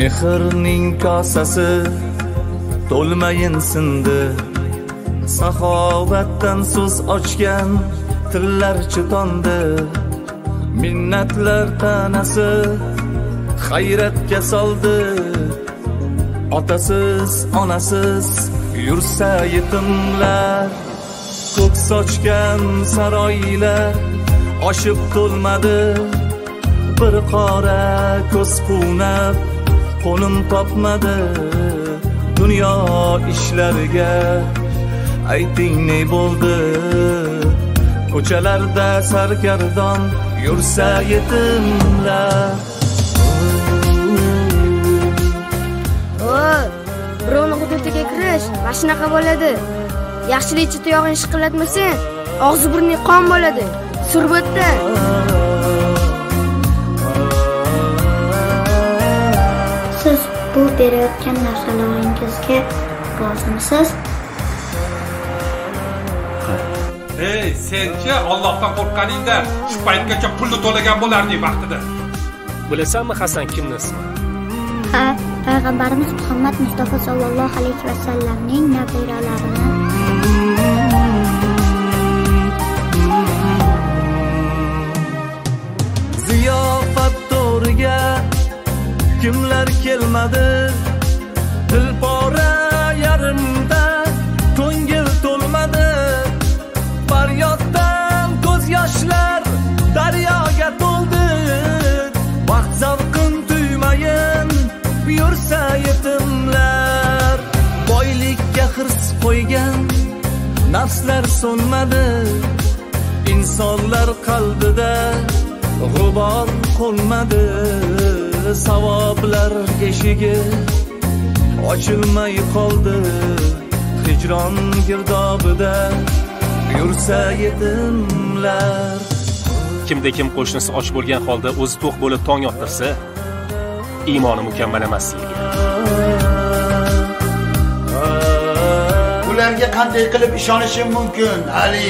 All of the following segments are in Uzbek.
Mehrning kosasi to'lmayin sindi. Saxovatdan so'z ochgan tillar chitondi. Minnatlar tanasi hayratga soldi. Otasiz, onasiz yursa yetimlar. Ko'k sochgan saroylar oshib to'lmadi. Bir qora ko'z qunab qo'nim topmadi. Dunyo ishlariga ayting ne bo'ldi? Ko'chalarda sargardon yursa yetimlar. Birovni hududiga kirish mana shunaqa bo'ladi. Yaxshilikchi tuyog'ini shiqillatmasang, og'zi burning qon bo'ladi. Surbotda. Siz bu berayotgan narsalaringizga rozimisiz? Ey, senchi Allohdan qo'rqqaningda shu paytgacha pulni to'lagan bo'larding vaqtida. Bilasanmi Hasan kimni ismi? Ha, payg'ambarimiz Muhammad Mustafa sallallohu alayhi vasallamning nabiralarini. Ziyofat to'riga kimlar kelmadi? Dilpora yarimda ko'ngil to'lmadi. Faryoddan ko'z yoshlar daryoga to'ldi. Vaqt zavqin tuymayin yursa yetimlar. Boylikka hirs qo'ygan nafslar so'nmadi. Insonlar qalbida g'ubor qolmadi. Savoblar eshigi ochilmay qoldi. Hijron girdobida yursa yetimlar. Kimda kim qo'shnisi och bo'lgan holda o'zi to'q bo'lib tong yottirsa, iymoni mukammal emasligi. Ularga qanday qilib ishonishim mumkin, Ali?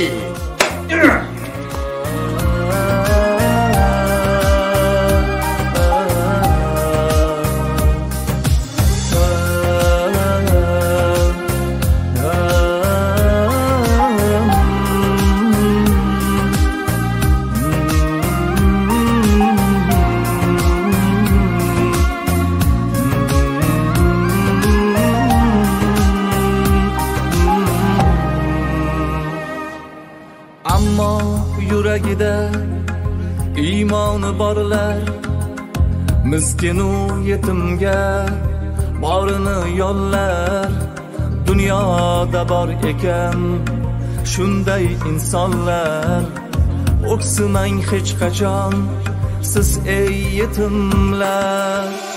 Ammo yuragida iymoni borlar miskinu yetimga borini yollar. Dunyoda bor ekan shunday insonlar. O'ksimang hech qachon siz ey yetimlar.